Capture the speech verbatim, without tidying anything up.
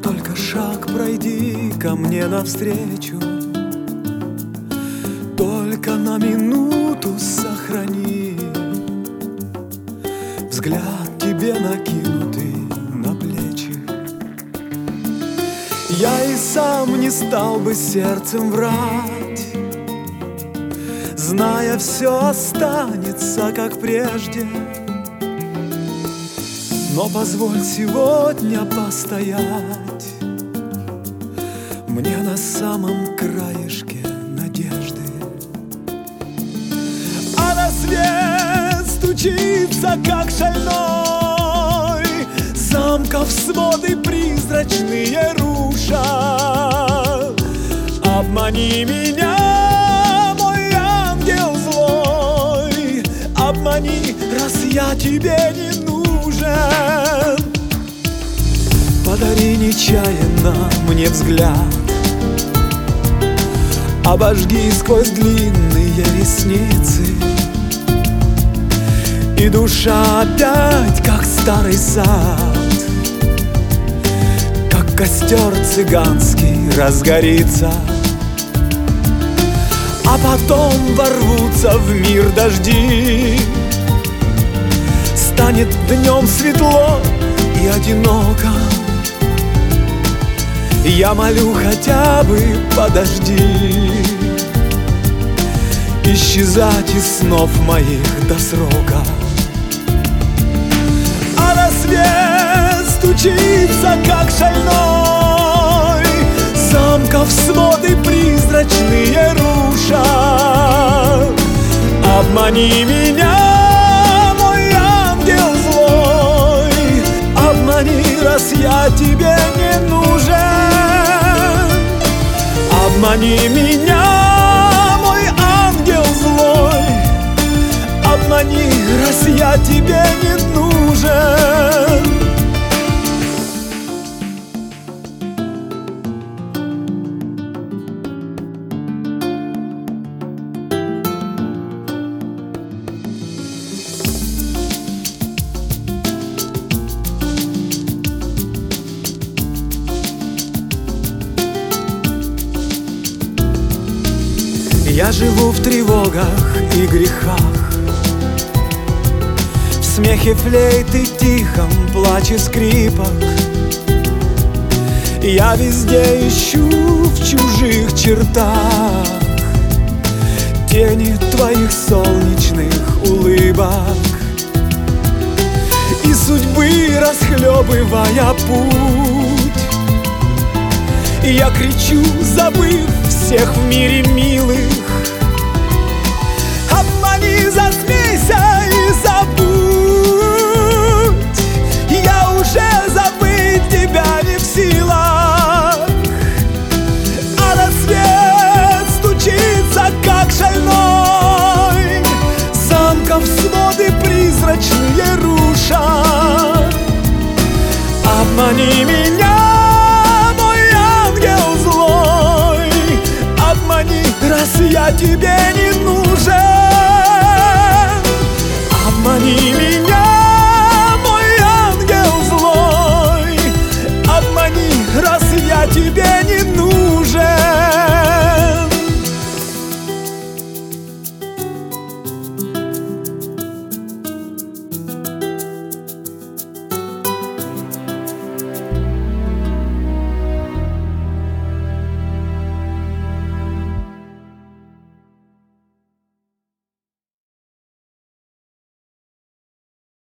Только шаг пройди ко мне навстречу, только на минуту сохрани взгляд тебе накинутый на плечи. Я и сам не стал бы сердцем врать, зная, все останется как прежде. Но позволь сегодня постоять мне на самом краешке надежды. А рассвет стучится, как шальной, замков своды призрачные руша. Обмани меня, мой ангел злой, обмани, раз я тебе не нужен. Подари нечаянно мне взгляд, обожги сквозь длинные ресницы, и душа опять, как старый сад, как костер цыганский разгорится. А потом ворвутся в мир дожди, станет днем светло и одиноко. Я молю, хотя бы подожди исчезать из снов моих до срока. А рассвет стучится, как шальной, замков своды призрачные руша. Обмани меня, мой ангел злой, обмани, раз я тебе не нужен. Обмани меня, мой ангел злой, обмани, раз я тебе не нужен. Я живу в тревогах и грехах, в смехе флейты тихом, плаче скрипок. Я везде ищу в чужих чертах тени твоих солнечных улыбок. И судьбы расхлебывая путь, я кричу, забыв всех в мире милых: обмани, засмейся и забудь. Я уже забыть тебя не в силах. А рассвет стучится, как шальной, замков своды призрачные руша. Обмани меня, мой ангел злой, обмани, раз я тебе не нужен. Обмани меня.